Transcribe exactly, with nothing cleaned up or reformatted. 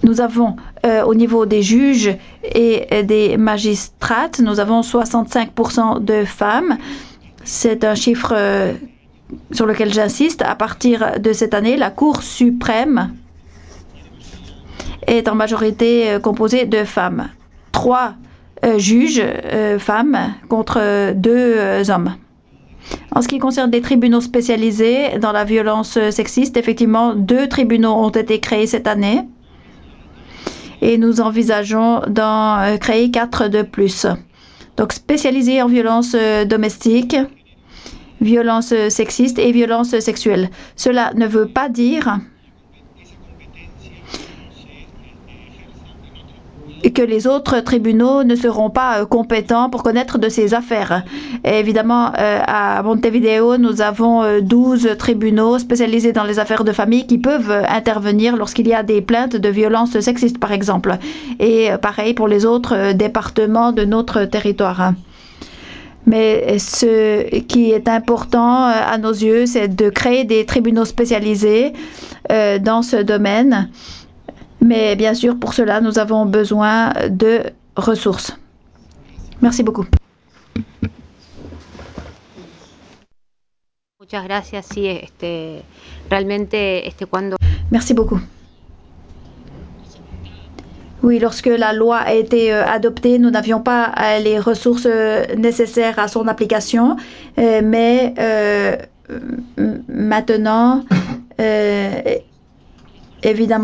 Nous avons euh, au niveau des juges et des magistrates, nous avons soixante-cinq pour cent de femmes. C'est un chiffre euh, sur lequel j'insiste. À partir de cette année, la Cour suprême est en majorité euh, composée de femmes. Trois euh, juges euh, femmes contre deux euh, hommes. En ce qui concerne les tribunaux spécialisés dans la violence sexiste, effectivement, deux tribunaux ont été créés cette année et nous envisageons d'en créer quatre de plus. Donc spécialisés en violence domestique, violence sexiste et violence sexuelle. Cela ne veut pas dire que les autres tribunaux ne seront pas compétents pour connaître de ces affaires. Et évidemment, à Montevideo, nous avons douze tribunaux spécialisés dans les affaires de famille qui peuvent intervenir lorsqu'il y a des plaintes de violences sexistes, par exemple. Et pareil pour les autres départements de notre territoire. Mais ce qui est important à nos yeux, c'est de créer des tribunaux spécialisés dans ce domaine. Mais bien sûr, pour cela, nous avons besoin de ressources. Merci beaucoup. Muchas gracias. Sí, este, realmente, este, cuando... Merci beaucoup. Oui, lorsque la loi a été adoptée, nous n'avions pas les ressources nécessaires à son application, mais euh, maintenant, euh, évidemment,